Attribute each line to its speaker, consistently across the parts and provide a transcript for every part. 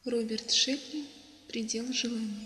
Speaker 1: Роберт Шекли «Предел желаний».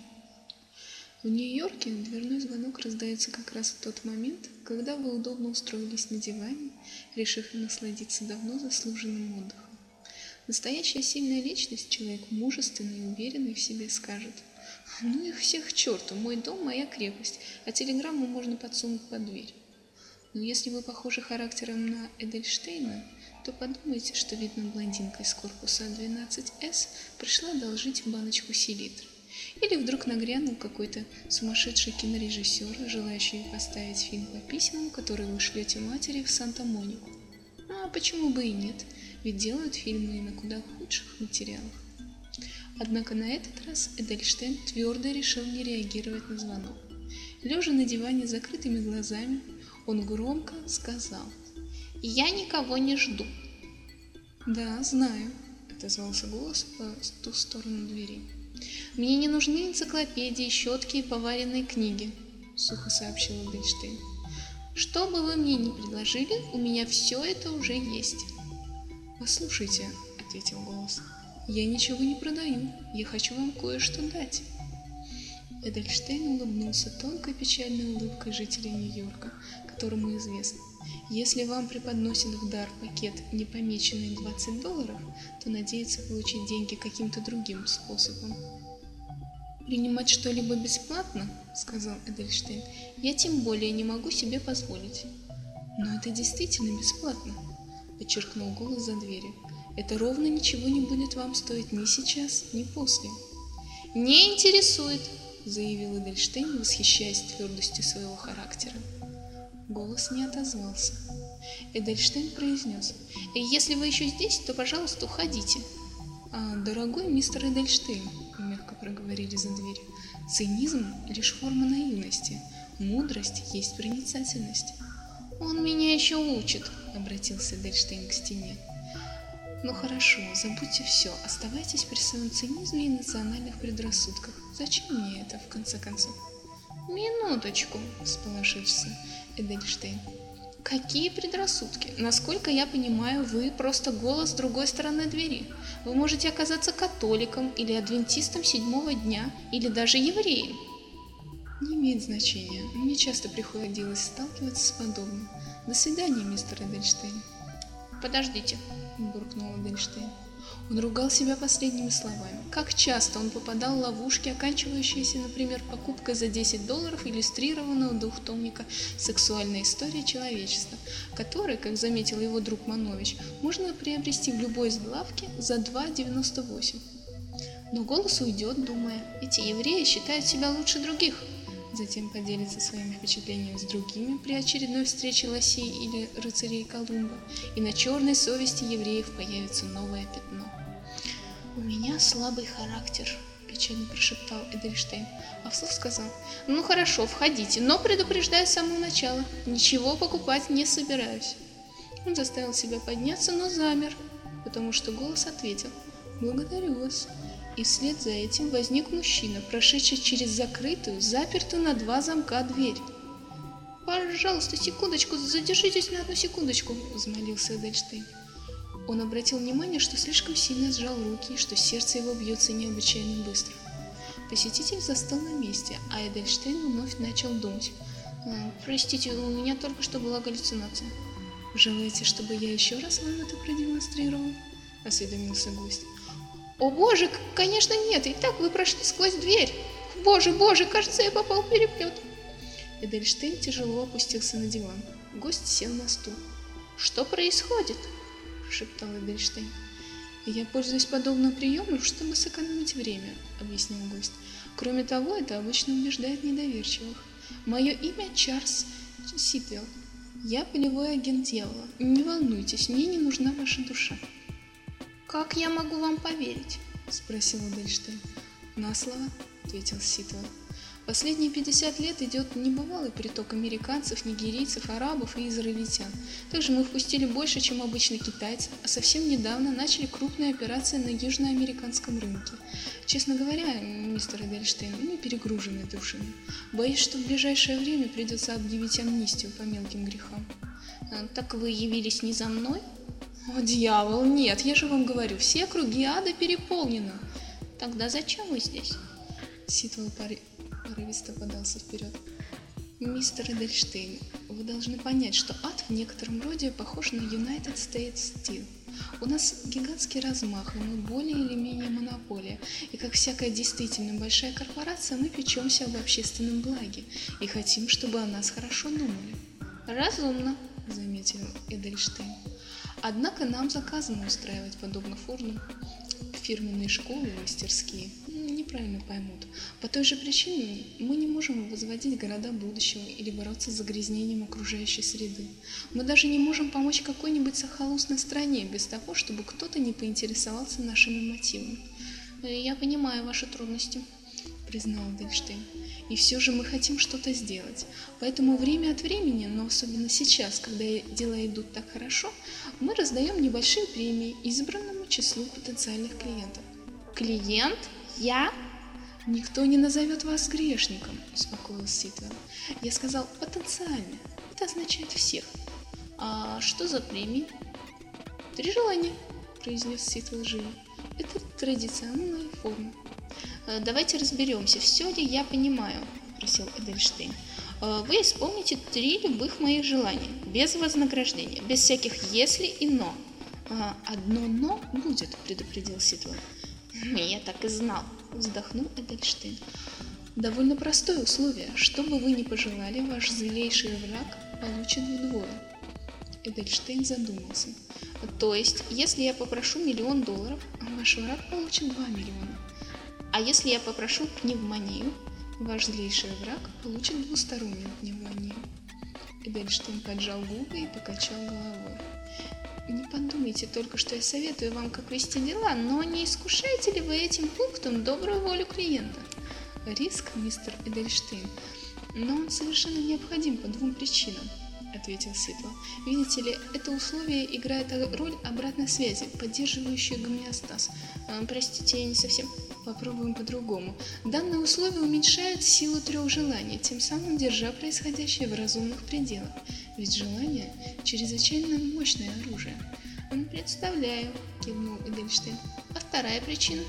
Speaker 1: В Нью-Йорке дверной звонок раздается как раз в тот момент, когда вы удобно устроились на диване, решив насладиться давно заслуженным отдыхом. Настоящая сильная личность, человек мужественный и уверенный в себе, скажет: «Ну их всех к черту, мой дом – моя крепость, а телеграмму можно подсунуть под дверь». Но если вы похожи характером на Эдельштейна, то подумайте, что, видно, блондинка из корпуса 12С пришла одолжить баночку селитры. Или вдруг нагрянул какой-то сумасшедший кинорежиссер, желающий поставить фильм по письмам, которые вы шлете матери в Санта-Монику. А почему бы и нет, ведь делают фильмы и на куда худших материалах. Однако на этот раз Эдельштейн твердо решил не реагировать на звонок. Лежа на диване с закрытыми глазами, он громко сказал: «Я никого не жду». «Да, знаю», — отозвался голос по ту сторону двери. «Мне не нужны энциклопедии, щетки и поваренные книги», — сухо сообщил Эдельштейн. «Что бы вы мне ни предложили, у меня все это уже есть». «Послушайте», — ответил голос, — «я ничего не продаю, я хочу вам кое-что дать». Эдельштейн улыбнулся тонкой печальной улыбкой жителей Нью-Йорка, которому известно: если вам преподносят в дар пакет, не помеченный $20, то надеется получить деньги каким-то другим способом. «Принимать что-либо бесплатно, — сказал Эдельштейн, — я тем более не могу себе позволить». «Но это действительно бесплатно, — подчеркнул голос за дверью. Это ровно ничего не будет вам стоить ни сейчас, ни после». «Не интересует, — заявил Эдельштейн, восхищаясь твердостью своего характера. Голос не отозвался. Эдельштейн произнес: «Если вы еще здесь, то, пожалуйста, уходите». «Дорогой мистер Эдельштейн, — мягко проговорили за дверью, — цинизм — лишь форма наивности, мудрость есть проницательность». «Он меня еще учит, — обратился Эдельштейн к стене. «Ну хорошо, забудьте все, оставайтесь при своем цинизме и национальных предрассудках. Зачем мне это, в конце концов?» «Минуточку, — всполошился Эдельштейн. Какие предрассудки? Насколько я понимаю, вы просто голос с другой стороны двери. Вы можете оказаться католиком или адвентистом седьмого дня, или даже евреем». «Не имеет значения. Мне часто приходилось сталкиваться с подобным. До свидания, мистер Эдельштейн». «Подождите, — буркнул Эдельштейн. Он ругал себя последними словами. Как часто он попадал в ловушки, оканчивающиеся, например, покупкой за $10 иллюстрированного двухтомника «Сексуальная история человечества», который, как заметил его друг Манович, можно приобрести в любой из лавки за $2,98. Но голос уйдет, думая: эти евреи считают себя лучше других. Затем поделится своими впечатлениями с другими при очередной встрече лосей или рыцарей Колумба, и на черной совести евреев появится новое пятно. «У меня слабый характер, — печально прошептал Эдельштейн, а вслух сказал: «Ну хорошо, входите, но предупреждаю с самого начала, ничего покупать не собираюсь». Он заставил себя подняться, но замер, потому что голос ответил: «Благодарю вас». И вслед за этим возник мужчина, прошедший через закрытую, запертую на 2 замка дверь. «Пожалуйста, секундочку, задержитесь на одну секундочку, — взмолился Эдельштейн». Он обратил внимание, что слишком сильно сжал руки, и что сердце его бьется необычайно быстро. Посетитель застыл на месте, а Эдельштейн вновь начал думать: «Простите, у меня только что была галлюцинация». «Желаете, чтобы я еще раз вам это продемонстрировал?» — осведомился гость. «О боже, конечно нет, и так вы прошли сквозь дверь. Боже, боже, кажется, я попал в переплет». Эдельштейн тяжело опустился на диван. Гость сел на стул. «Что происходит?» — прошептал Эдельштейн. «Я пользуюсь подобным приемом, чтобы сэкономить время, — объяснил гость. Кроме того, это обычно убеждает недоверчивых. Мое имя Чарльз Ситвелл. Я полевой агент дьявола. Не волнуйтесь, мне не нужна ваша душа». «Как я могу вам поверить?» — спросил Эдельштейн. «На слово, — ответил Ситвелл. Последние 50 лет идет небывалый приток американцев, нигерийцев, арабов и израильтян. Также мы впустили больше, чем обычно, китайцев, а совсем недавно начали крупные операции на южноамериканском рынке. Честно говоря, мистер Эдельштейн, мы перегружены душами. Боюсь, что в ближайшее время придется объявить амнистию по мелким грехам». «Так вы явились не за мной?» «О, дьявол, нет, я же вам говорю, все круги ада переполнены».
Speaker 2: Тогда зачем вы здесь?
Speaker 1: Ситвелл порывисто подался вперед. Мистер Эдельштейн, вы должны понять, что ад в некотором роде похож на United States Steel. У нас гигантский размах, и мы более или менее монополия. И как всякая действительно большая корпорация, мы печемся об общественном благе и хотим, чтобы о нас хорошо думали.
Speaker 2: Разумно,
Speaker 1: заметил Эдельштейн. Однако нам заказано устраивать подобно Форду фирменные школы и мастерские. Неправильно поймут. По той же причине мы не можем возводить города будущего или бороться с загрязнением окружающей среды. Мы даже не можем помочь какой-нибудь захолустной стране без того, чтобы кто-то не поинтересовался нашими мотивами.
Speaker 2: Я понимаю ваши трудности,
Speaker 1: признал Эдельштейн. И все же мы хотим что-то сделать. Поэтому время от времени, но особенно сейчас, когда дела идут так хорошо, мы раздаем небольшие премии избранному числу потенциальных клиентов.
Speaker 2: Клиент? Я?
Speaker 1: Никто не назовет вас грешником, успокоился Ситвелл. Я сказал потенциально. Это означает всех.
Speaker 2: А что за премии?
Speaker 1: 3 желания, произнес Ситвелл живо. Это традиционная форма.
Speaker 2: Давайте разберемся, все ли я понимаю, просил Эдельштейн. Вы исполните 3 любых моих желания, без вознаграждения, без всяких «если» и «но».
Speaker 1: Одно «но» будет, предупредил Ситвелл.
Speaker 2: Я так и знал, вздохнул Эдельштейн.
Speaker 1: Довольно простое условие. Что бы вы ни пожелали, ваш злейший враг получит вдвое. Эдельштейн задумался.
Speaker 2: То есть, если я попрошу $1 миллион,
Speaker 1: ваш враг получит 2 миллиона.
Speaker 2: А если я попрошу пневмонию?
Speaker 1: Ваш злейший враг получит двустороннюю пневмонию. Эдельштейн поджал губы и покачал головой. Не подумайте только, что я советую вам, как вести дела, но не искушаете ли вы этим пунктом добрую волю клиента? Риск, мистер Эдельштейн, но он совершенно необходим по 2 причинам, ответил Ситвелл. Видите ли, это условие играет роль обратной связи, поддерживающей гомеостаз.
Speaker 2: Простите, я не совсем...
Speaker 1: Попробуем по-другому. Данное условие уменьшает силу 3 желаний, тем самым держа происходящее в разумных пределах. Ведь желание – чрезвычайно мощное оружие.
Speaker 2: Представляю, кивнул Эдельштейн. А вторая причина?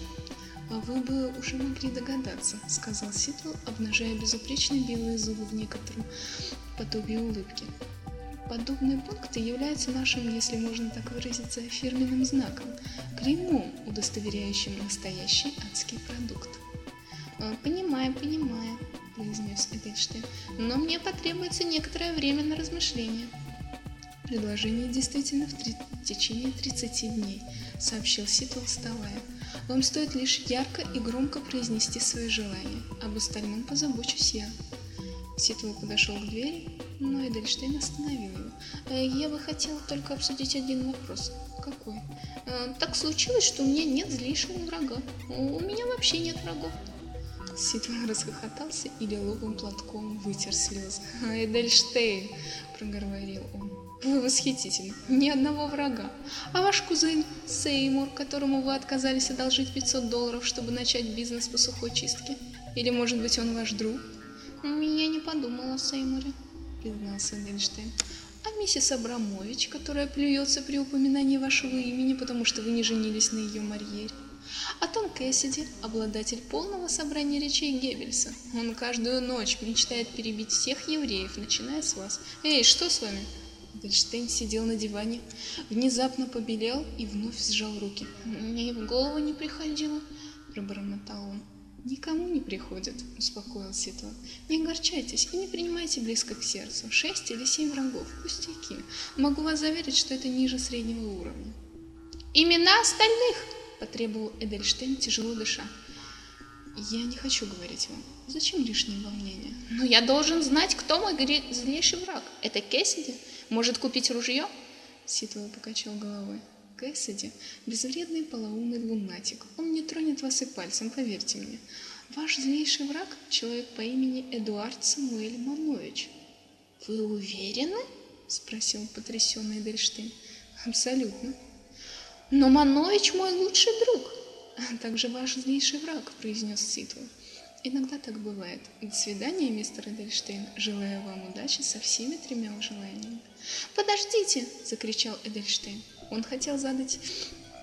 Speaker 1: Вы бы уже могли догадаться, сказал Ситвелл, обнажая безупречно белые зубы в некотором подобии улыбки. Подобные пункты являются нашим, если можно так выразиться, фирменным знаком, клеймом, удостоверяющим настоящий адский продукт.
Speaker 2: Понимаю, произнес Эдельштейн, но мне потребуется некоторое время на размышление.
Speaker 1: Предложение действительно в течение 30 дней, сообщил Ситвелл, вставая. Вам стоит лишь ярко и громко произнести свои желания, об остальном позабочусь я. Ситвелл подошел к двери, но Эдельштейн остановил его.
Speaker 2: Я бы хотел только обсудить один вопрос.
Speaker 1: Какой?
Speaker 2: Так случилось, что у меня нет злейшего врага. У меня вообще нет врагов.
Speaker 1: Ситвелл расхохотался и лиловым платком вытер слезы. «Эдельштейн!» – проговорил он. «Вы восхитительны! Ни одного врага! А ваш кузен Сеймур, которому вы отказались одолжить $500, чтобы начать бизнес по сухой чистке? Или, может быть, он ваш друг?»
Speaker 2: «Я не подумала о Сеймуре»,
Speaker 1: — признался Эдельштейн. «А миссис Абрамович, которая плюется при упоминании вашего имени, потому что вы не женились на ее Марьере? А Том Кэссиди, обладатель полного собрания речей Геббельса. Он каждую ночь мечтает перебить всех евреев, начиная с вас. Эй, что с вами?» Эдельштейн сидел на диване, внезапно побелел и вновь сжал руки.
Speaker 2: «Мне и в голову не приходило»,
Speaker 1: — пробормотал он. «Никому не приходит», — успокоил Ситвелл. «Не огорчайтесь и не принимайте близко к сердцу. 6 или 7 врагов, пустяки. Могу вас заверить, что это ниже среднего уровня».
Speaker 2: «Имена остальных!»
Speaker 1: — потребовал Эдельштейн, тяжело дыша. «Я не хочу говорить вам. Зачем лишние волнения?»
Speaker 2: «Но я должен знать, кто мой злейший враг. Это Кэссиди? Может купить ружье?»
Speaker 1: Ситвелл покачал головой. «Кэссиди – безвредный полоумный лунатик. Он не тронет вас и пальцем, поверьте мне. Ваш злейший враг – человек по имени Эдуард Самуэль Манович».
Speaker 2: «Вы уверены?»
Speaker 1: – спросил потрясенный Эдельштейн. «Абсолютно».
Speaker 2: «Но Манович мой лучший друг».
Speaker 1: «А также ваш злейший враг», – произнес Ситвелл. «Иногда так бывает. До свидания, мистер Эдельштейн. Желаю вам удачи со всеми 3 желаниями».
Speaker 2: «Подождите!»
Speaker 1: – закричал Эдельштейн. Он хотел задать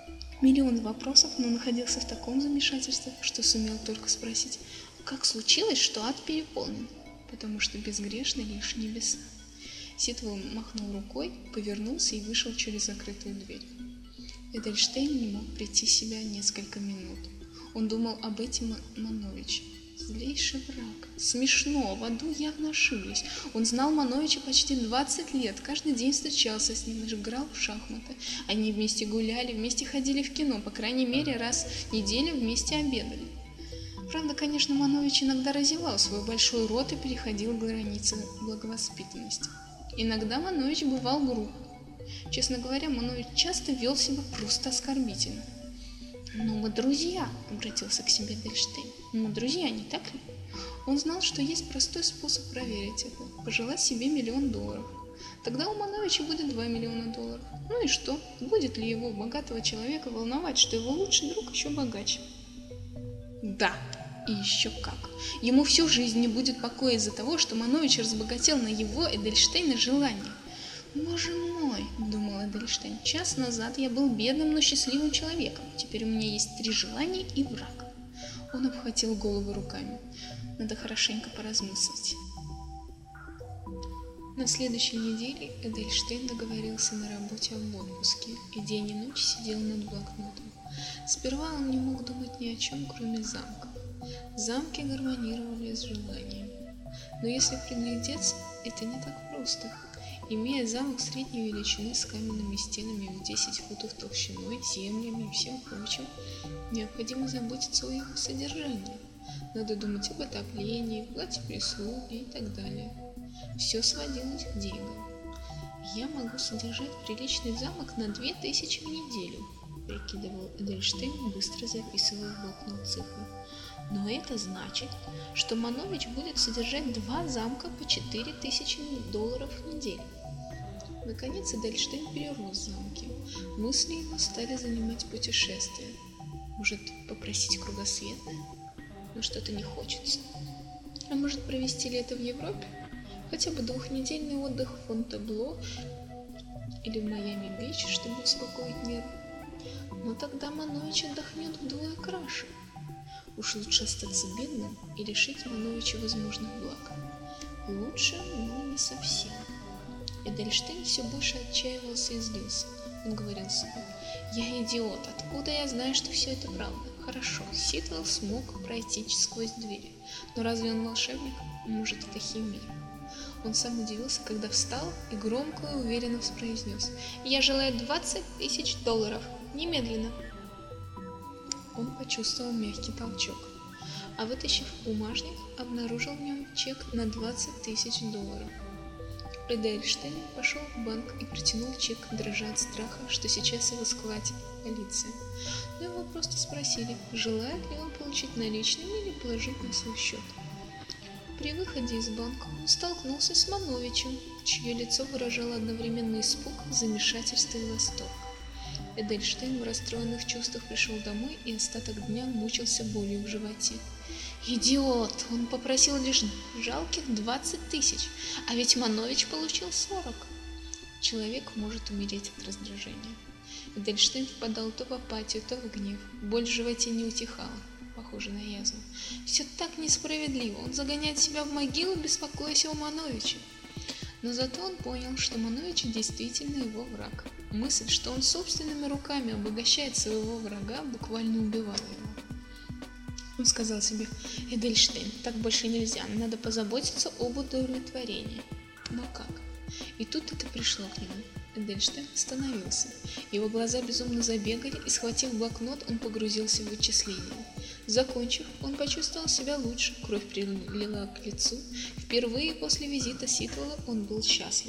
Speaker 1: миллион вопросов, но находился в таком замешательстве, что сумел только спросить, как случилось, что ад переполнен, потому что безгрешны лишь небеса. Ситвелл махнул рукой, повернулся и вышел через закрытую дверь. Эдельштейн не мог прийти в себя несколько минут. Он думал об Эти Мановиче. Злейший враг. Смешно, в аду явно ошиблись. Он знал Мановича почти 20 лет, каждый день встречался с ним, играл в шахматы. Они вместе гуляли, вместе ходили в кино, по крайней мере, раз в неделю вместе обедали. Правда, конечно, Манович иногда разевал свой большой рот и переходил границы благовоспитанности. Иногда Манович бывал груб. Честно говоря, Манович часто вел себя просто оскорбительно. «Но мы друзья», — обратился к себе Эдельштейн. «Мы друзья, не так ли?» Он знал, что есть простой способ проверить это — пожелать себе $1 миллион. Тогда у Мановича будет $2 миллиона. Ну и что? Будет ли его, богатого человека, волновать, что его лучший друг еще богаче? Да, и еще как. Ему всю жизнь не будет покоя из-за того, что Манович разбогател на его, Эдельштейна, желание. «Боже мой», — думал Эдельштейн, — «час назад я был бедным, но счастливым человеком. Теперь у меня есть 3 желания и враг». Он обхватил голову руками. Надо хорошенько поразмыслить. На следующей неделе Эдельштейн договорился на работе об отпуске и день и ночь сидел над блокнотом. Сперва он не мог думать ни о чем, кроме замков. Замки гармонировали с желаниями. Но если приглядеться, это не так просто. Имея замок средней величины с каменными стенами в 10 футов толщиной, землями и всем прочим, необходимо заботиться о его содержании. Надо думать об отоплении, плате прислуги и так далее. Все сводилось к деньгам. «Я могу содержать приличный замок на 2000 в неделю», — прикидывал Эдельштейн, быстро записывая в блокнот цифры. «Но это значит, что Манович будет содержать 2 замка по $4000 в неделю». Наконец Эдельштейн перерос замки. Мысли его стали занимать путешествия. Может, попросить кругосветное? Но что-то не хочется. А может, провести лето в Европе? Хотя бы 2-недельный отдых в Фонтебло или в Майами-Бич, чтобы успокоить нервы. Но тогда Манович отдохнет вдвое краше. Уж лучше остаться бедным и лишить Мановича возможных благ. Лучше, но не совсем. Эдельштейн все больше отчаивался и злился. Он говорил себе: «Я идиот, откуда я знаю, что все это правда? Хорошо, Ситвелл смог пройти сквозь двери, но разве он волшебник? Может, это химия?» Он сам удивился, когда встал и громко и уверенно произнес: «Я желаю $20 000, немедленно!» Он почувствовал мягкий толчок, а вытащив бумажник, обнаружил в нем чек на $20 000. Эдельштейн пошел в банк и протянул чек, дрожа от страха, что сейчас его схватит полиция. Но его просто спросили, желает ли он получить наличными или положить на свой счет. При выходе из банка он столкнулся с Мановичем, чье лицо выражало одновременно испуг, замешательство и восторг. Эдельштейн в расстроенных чувствах пришел домой и остаток дня мучился болью в животе. Идиот! Он попросил лишь жалких 20 000, а ведь Манович получил 40. Человек может умереть от раздражения. Эдельштейн впадал то в апатию, то в гнев. Боль в животе не утихала, похоже на язву. Все так несправедливо. Он загоняет себя в могилу, беспокоясь о Мановиче. Но зато он понял, что Манович действительно его враг. Мысль, что он собственными руками обогащает своего врага, буквально убивала его. Он сказал себе: «Эдельштейн, так больше нельзя, надо позаботиться об удовлетворении». Но как? И тут это пришло к нему. Эдельштейн остановился. Его глаза безумно забегали, и, схватив блокнот, он погрузился в вычисления. Закончив, он почувствовал себя лучше, кровь прилила к лицу. Впервые после визита Ситвелла он был счастлив.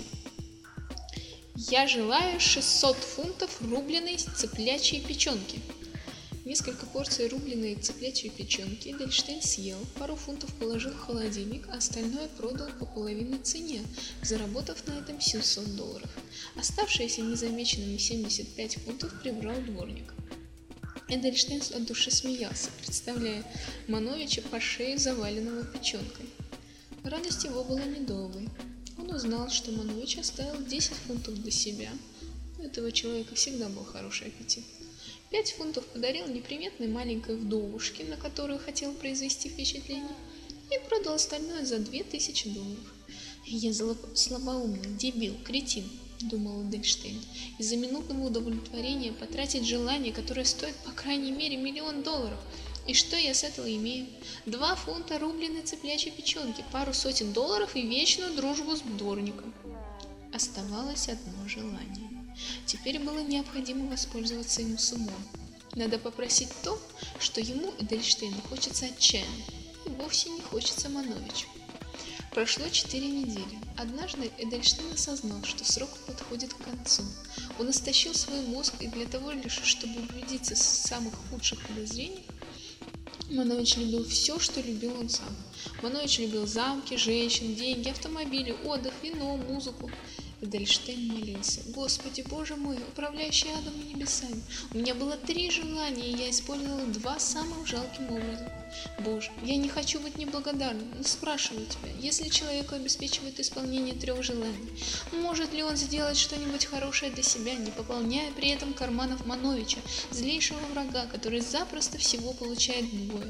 Speaker 1: «Я желаю 600 фунтов рубленой цыплячьей печенки». Несколько порций рубленой цыплячьей печенки Эдельштейн съел, пару фунтов положил в холодильник, а остальное продал по половинной цене, заработав на этом $700. Оставшиеся незамеченными 75 фунтов прибрал дворник. Эдельштейн от души смеялся, представляя Мановича по шее заваленного печенкой. Радость его была недолгой. Он узнал, что Манович оставил 10 фунтов для себя. У этого человека всегда был хороший аппетит. 5 фунтов подарил неприметной маленькой вдовушке, на которую хотел произвести впечатление, и продал остальное за $2000. «Я слабоумный, дебил, кретин», — думал Эдельштейн, — «из-за минутного удовлетворения потратить желание, которое стоит по крайней мере $1 миллион. И что я с этого имею? 2 фунта рубленой цыплячьей печенки, пару сотен долларов и вечную дружбу с дворником». Оставалось одно желание. Теперь было необходимо воспользоваться им с умом. Надо попросить то, что ему, Эдельштейну, хочется отчаянно, и вовсе не хочется Мановичу. Прошло 4 недели. Однажды Эдельштейн осознал, что срок подходит к концу. Он истощил свой мозг, и для того лишь, чтобы убедиться в самых худших подозрениях, Манович любил все, что любил он сам. Манович любил замки, женщин, деньги, автомобили, отдых, вино, музыку. Эдельштейн молился: «Господи, Боже мой, управляющий адом и небесами, у меня было 3 желания, и я использовал 2 самым жалким образом. Боже, я не хочу быть неблагодарным, но спрашиваю тебя, если человеку обеспечивает исполнение 3 желаний, может ли он сделать что-нибудь хорошее для себя, не пополняя при этом карманов Мановича, злейшего врага, который запросто всего получает двое?»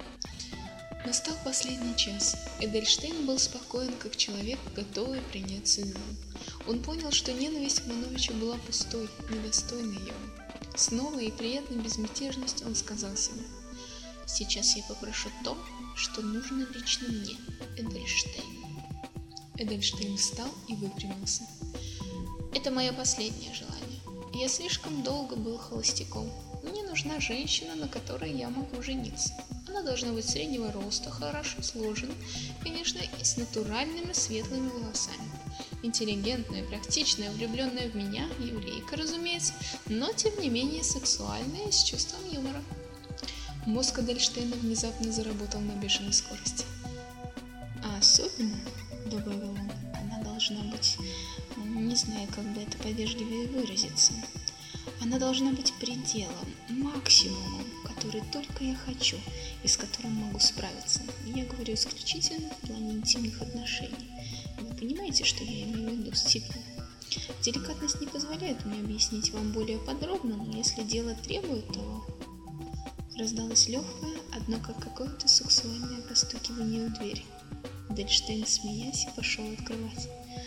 Speaker 1: Настал последний час. Эдельштейн был спокоен, как человек, готовый принять судьбу. Он понял, что ненависть к Мановичу была пустой, недостойной его. С новой и приятной безмятежностью он сказал себе: «Сейчас я попрошу то, что нужно лично мне, Эдельштейн». Эдельштейн встал и выпрямился. «Это мое последнее желание. Я слишком долго был холостяком. Мне нужна женщина, на которой я могу жениться. Она должна быть среднего роста, хорошо сложена, конечно, и с натуральными светлыми волосами. Интеллигентная, практичная, влюбленная в меня, еврейка, разумеется, но тем не менее сексуальная и с чувством юмора». Мозг Эдельштейна внезапно заработал на бешеной скорости. «А особенно, — добавил он, — она должна быть, не знаю, как бы это повежливее выразиться, она должна быть пределом, максимумом, который только я хочу и с которым могу справиться. Я говорю исключительно в плане интимных отношений. Вы понимаете, что я имею в виду, Стивен? Деликатность не позволяет мне объяснить вам более подробно, но если дело требует того...» Раздалось легкое, однако какое-то сексуальное постукивание в дверь. Эдельштейн, смеясь, пошел открывать.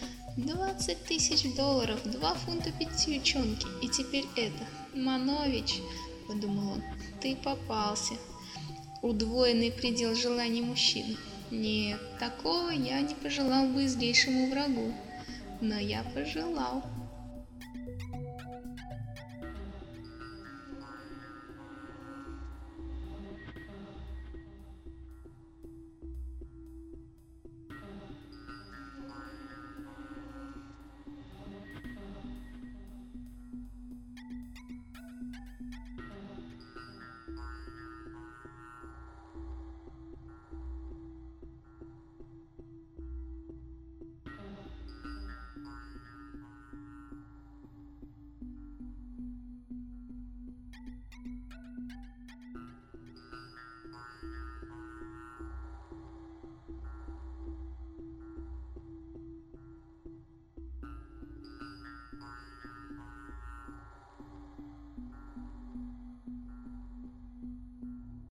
Speaker 1: $20 000, 2 фунта печенки, и теперь это. Манович, — подумал он, — ты попался. Удвоенный предел желаний мужчины. Нет, такого я не пожелал бы злейшему врагу, но я пожелал.